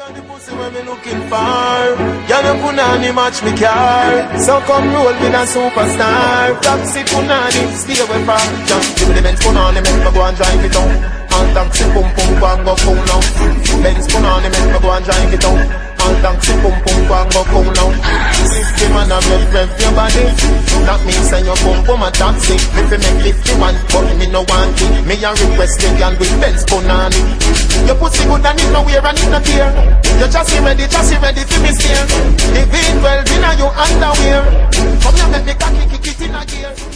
got the pussy when me looking for. Y'all no punani match me car. So come roll with a superstar. Taxi punani, stay away from. Just give me the Benz punani, make me go and drive it out. And taxi pum pum go and go cool now. Benz punani, make me go and drive it out. And taxi pum pum go and go cool now. System and a rev your body. That means send your pum pum a taxi. If you make lift you want, but me no want it. Me a request it and with Benz punani. Your pussy good and it no wear and it no tear. You just ready for me steer. The V12 in a your underwear. Come here make me cocky kick it in a gear.